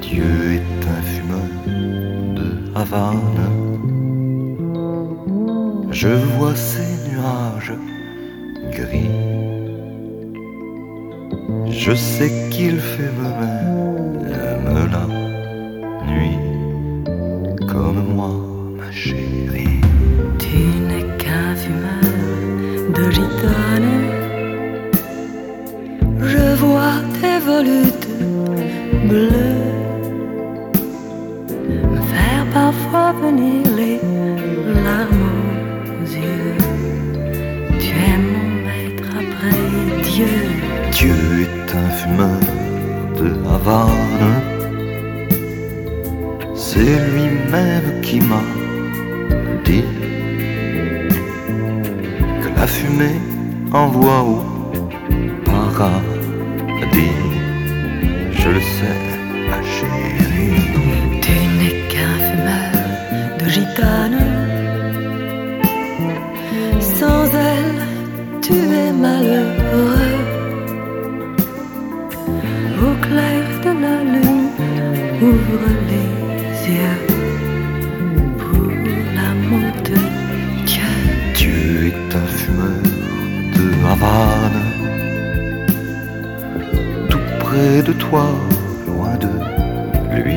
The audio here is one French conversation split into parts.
Dieu est un fumeur de Havane. Je vois ces nuages gris. Je sais qu'il fait même la nuit, comme moi, ma chérie. Tu n'es qu'un fumeur de gitane. Je vois tes volutes bleues me faire parfois venir les larmes aux yeux. Tu es mon maître après Dieu. Dieu est un fumeur de Havane. C'est lui-même qui m'a dit que la fumée envoie au paradis. Je le sais, ma chérie. Tu n'es qu'un fumeur de gitane. Sans elle, tu es malheureux. Au clair de la lune, ouvre les yeux pour l'amour de Dieu. Dieu est un fumeur de Havane. Tout près de toi, loin de lui.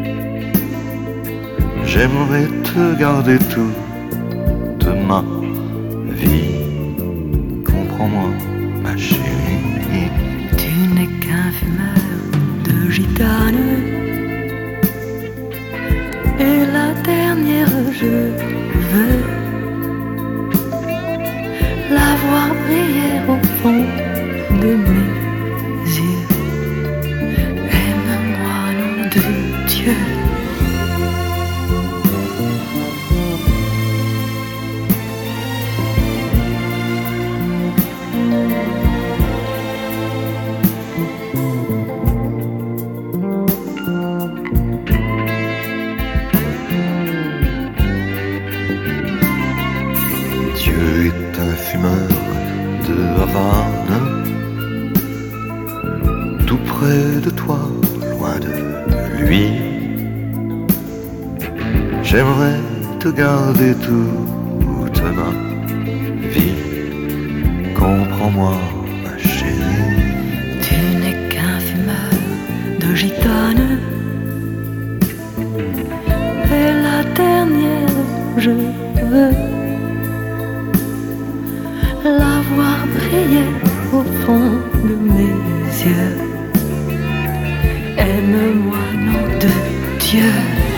J'aimerais te garder toute ma vie. Comprends-moi, ma chérie. Tu n'es qu'un fumeur de gitane. Et la dernière, je veux la voir briller au fond de mes yeux. Aime-moi, nom de Dieu. Dieu est un fumeur de Havane. Tout près de toi, loin de lui. J'aimerais te garder toute ma vie. Comprends-moi, ma chérie. Tu n'es qu'un fumeur de gitane. Et la dernière, je veux la voir briller au fond de mes yeux. Aime-moi, nom de Dieu.